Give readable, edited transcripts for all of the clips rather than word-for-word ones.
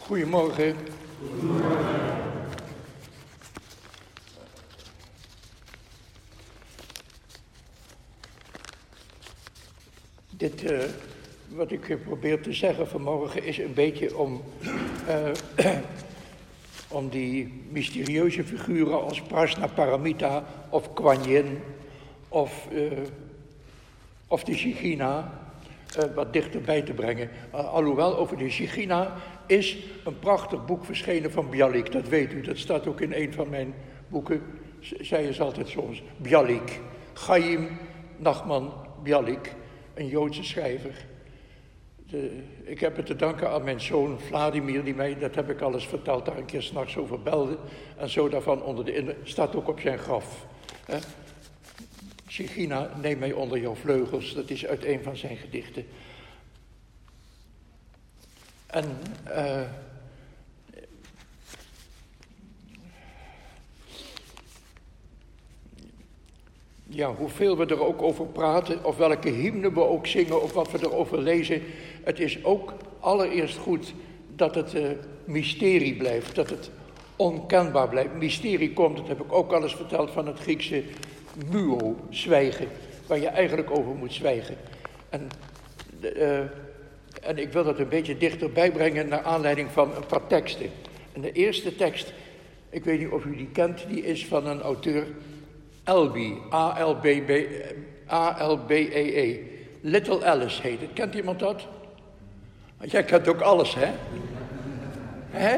Goedemorgen. Dit, wat ik probeer te zeggen vanmorgen, is een beetje om die mysterieuze figuren als Prajnaparamita of Kuan Yin of de Shekhinah wat dichterbij te brengen. Alhoewel, over de Shekhinah is een prachtig boek verschenen van Bialik, dat weet u. Dat staat ook in een van mijn boeken, zij is altijd soms, Bialik. Chaim Nachman Bialik, een Joodse schrijver. Ik heb het te danken aan mijn zoon Vladimir, die mij, dat heb ik al eens verteld, daar een keer 's nachts over belde. En zo daarvan onder de indruk, staat ook op zijn graf. Shekhinah, neem mij onder jouw vleugels, dat is uit een van zijn gedichten. En ja, hoeveel we er ook over praten, of welke hymne we ook zingen, of wat we erover lezen, het is ook allereerst goed dat het mysterie blijft, dat het onkenbaar blijft. Mysterie komt, dat heb ik ook al eens verteld, van het Griekse muo, zwijgen, waar je eigenlijk over moet zwijgen. En ik wil dat een beetje dichterbij brengen naar aanleiding van een paar teksten. En de eerste tekst, ik weet niet of u die kent, die is van een auteur, Albee, A-L-B-E-E. Little Alice heet het. Kent iemand dat? Jij kent ook alles, hè? Hè?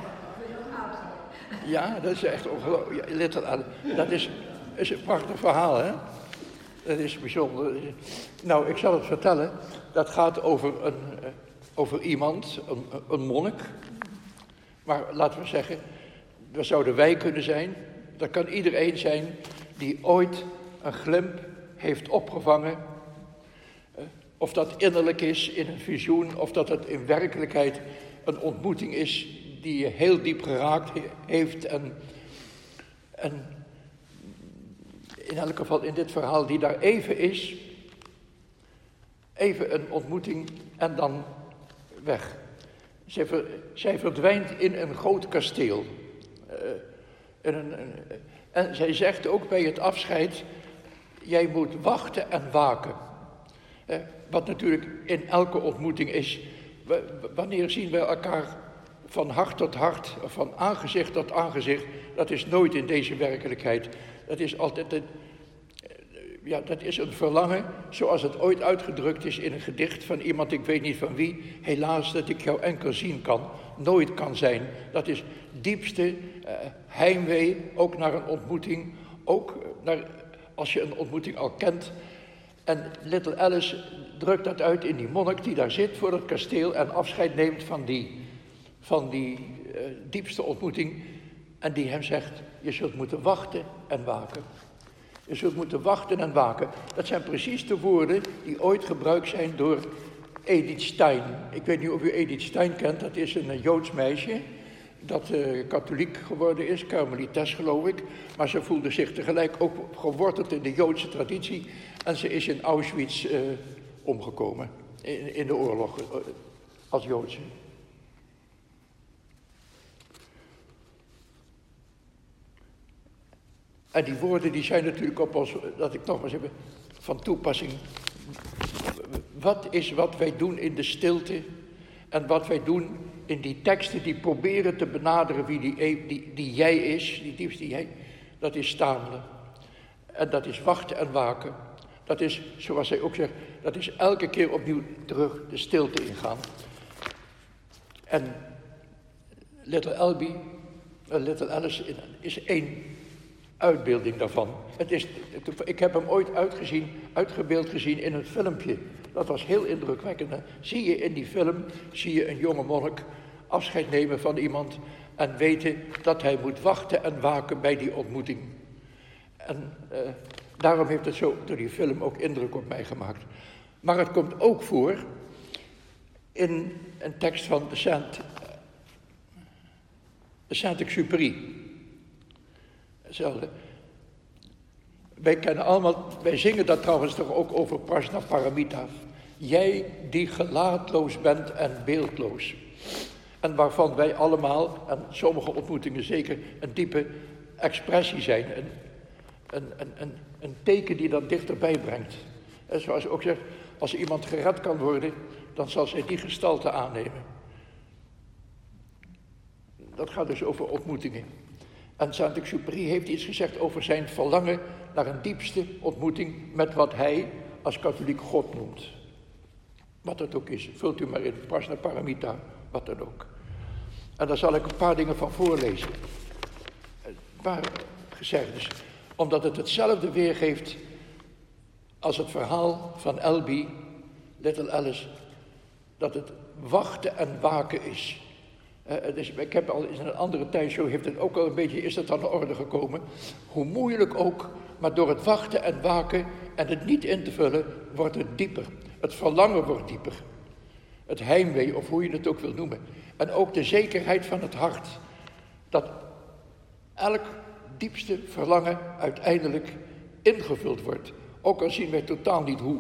Ja, dat is echt ongelooflijk. Little Alice. Dat is een prachtig verhaal, hè? Dat is bijzonder. Nou, ik zal het vertellen. Dat gaat over iemand, een monnik. Maar laten we zeggen, dat zouden wij kunnen zijn. Dat kan iedereen zijn die ooit een glimp heeft opgevangen. Of dat innerlijk is in een visioen, of dat het in werkelijkheid een ontmoeting is die je heel diep geraakt heeft. En in elk geval in dit verhaal die daar even is, even een ontmoeting en dan weg. Zij verdwijnt in een groot kasteel. En zij zegt ook bij het afscheid, jij moet wachten en waken. Wat natuurlijk in elke ontmoeting is. Wanneer zien wij elkaar van hart tot hart, of van aangezicht tot aangezicht? Dat is nooit in deze werkelijkheid. Dat is altijd dat is een verlangen, zoals het ooit uitgedrukt is in een gedicht van iemand, ik weet niet van wie. Helaas dat ik jou enkel zien kan, nooit kan zijn. Dat is diepste heimwee, ook naar een ontmoeting, ook als je een ontmoeting al kent. En Little Alice drukt dat uit in die monnik die daar zit voor het kasteel en afscheid neemt van die diepste ontmoeting. En die hem zegt, je zult moeten wachten en waken. Je zult moeten wachten en waken. Dat zijn precies de woorden die ooit gebruikt zijn door Edith Stein. Ik weet niet of u Edith Stein kent, dat is een Joods meisje dat katholiek geworden is, karmelites geloof ik. Maar ze voelde zich tegelijk ook geworteld in de Joodse traditie. En ze is in Auschwitz omgekomen, in de oorlog, als Joodse. En die woorden die zijn natuurlijk op ons, dat ik nogmaals heb, van toepassing. Wat is wat wij doen in de stilte en wat wij doen in die teksten die proberen te benaderen wie die jij is, die diepste jij, dat is stamelen. En dat is wachten en waken. Dat is, zoals zij ook zegt, dat is elke keer opnieuw terug de stilte ingaan. En Little Alice is één uitbeelding daarvan. Ik heb hem ooit uitgebeeld gezien in een filmpje. Dat was heel indrukwekkend. Zie je in die film, een jonge monnik afscheid nemen van iemand en weten dat hij moet wachten en waken bij die ontmoeting. En daarom heeft het zo door die film ook indruk op mij gemaakt. Maar het komt ook voor in een tekst van de Saint-Exupéry. Hetzelfde. Wij zingen dat trouwens toch ook over Prajnaparamita. Jij die gelaatloos bent en beeldloos. En waarvan wij allemaal, en sommige ontmoetingen zeker, een diepe expressie zijn. Een teken die dat dichterbij brengt. En zoals ik ook zeg, als iemand gered kan worden, dan zal zij die gestalte aannemen. Dat gaat dus over ontmoetingen. En Saint-Exupéry heeft iets gezegd over zijn verlangen naar een diepste ontmoeting met wat hij als katholiek God noemt. Wat dat ook is, vult u maar in, Prajna Paramita, wat dan ook. En daar zal ik een paar dingen van voorlezen. Een paar gezegdes, omdat het hetzelfde weergeeft als het verhaal van Elby, Little Alice, dat het wachten en waken is. Dus ik heb al in een andere tijdshow, heeft het ook al een beetje, is het aan de orde gekomen. Hoe moeilijk ook, maar door het wachten en waken en het niet in te vullen, wordt het dieper. Het verlangen wordt dieper. Het heimwee, of hoe je het ook wil noemen. En ook de zekerheid van het hart. Dat elk diepste verlangen uiteindelijk ingevuld wordt. Ook al zien wij totaal niet hoe.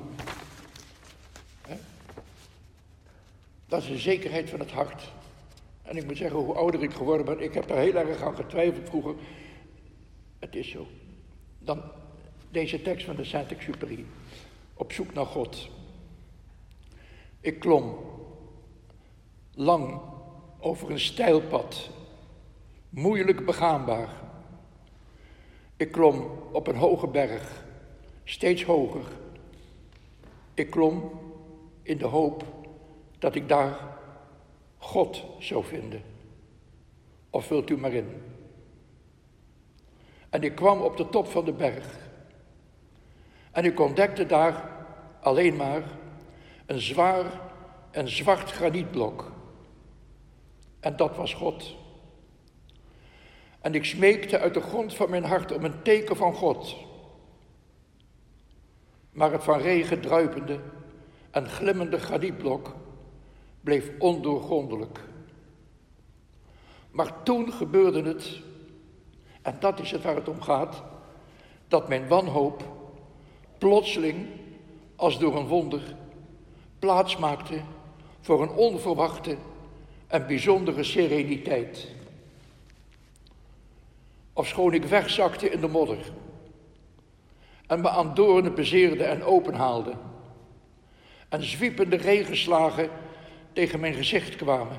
Dat is de zekerheid van het hart. En ik moet zeggen, hoe ouder ik geworden ben, ik heb daar heel erg aan getwijfeld vroeger. Het is zo. Dan deze tekst van de Saint-Exupéry. Op zoek naar God. Ik klom lang over een steil pad, moeilijk begaanbaar. Ik klom op een hoge berg, steeds hoger. Ik klom in de hoop dat ik daar God zou vinden. Of vult u maar in. En ik kwam op de top van de berg. En ik ontdekte daar alleen maar een zwaar en zwart granietblok. En dat was God. En ik smeekte uit de grond van mijn hart om een teken van God. Maar het van regen druipende en glimmende granietblok bleef ondoorgrondelijk. Maar toen gebeurde het, en dat is het waar het om gaat, dat mijn wanhoop plotseling, als door een wonder, plaats maakte voor een onverwachte en bijzondere sereniteit. Ofschoon ik wegzakte in de modder en me aan doornen bezeerde en openhaalde en zwiepende regenslagen tegen mijn gezicht kwamen.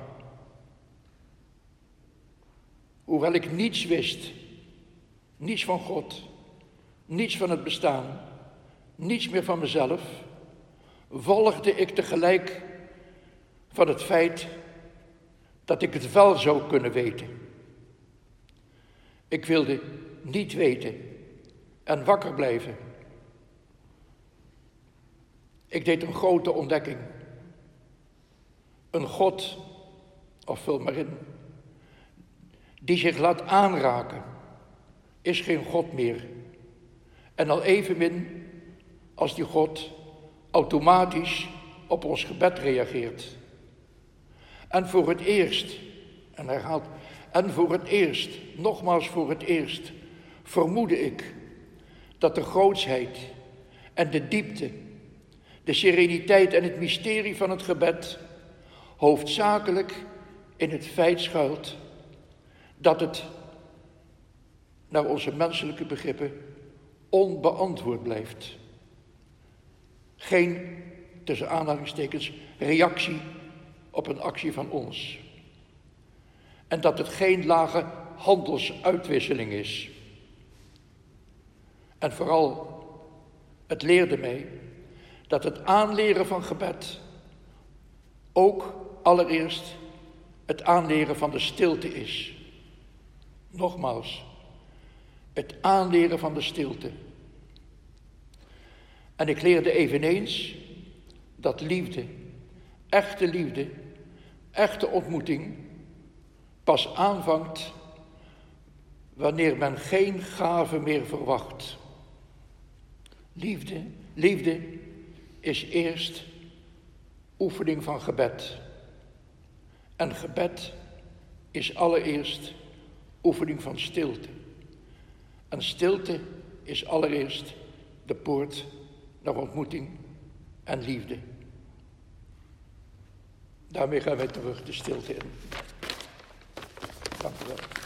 Hoewel ik niets wist, niets van God, niets van het bestaan, niets meer van mezelf, volgde ik tegelijk van het feit dat ik het wel zou kunnen weten. Ik wilde niet weten en wakker blijven. Ik deed een grote ontdekking. Een God, of vul maar in, die zich laat aanraken, is geen God meer. En al evenmin als die God automatisch op ons gebed reageert. En voor het eerst, en herhaalt, en voor het eerst, nogmaals voor het eerst, vermoedde ik dat de grootsheid en de diepte, de sereniteit en het mysterie van het gebed hoofdzakelijk in het feit schuilt dat het, naar onze menselijke begrippen, onbeantwoord blijft. Geen, tussen aanhalingstekens, reactie op een actie van ons. En dat het geen lage handelsuitwisseling is. En vooral, het leerde mij dat het aanleren van gebed ook allereerst het aanleren van de stilte is. Nogmaals, het aanleren van de stilte. En ik leerde eveneens dat liefde, echte ontmoeting, pas aanvangt wanneer men geen gave meer verwacht. Liefde is eerst oefening van gebed. En gebed is allereerst oefening van stilte. En stilte is allereerst de poort naar ontmoeting en liefde. Daarmee gaan wij terug de stilte in. Dank u wel.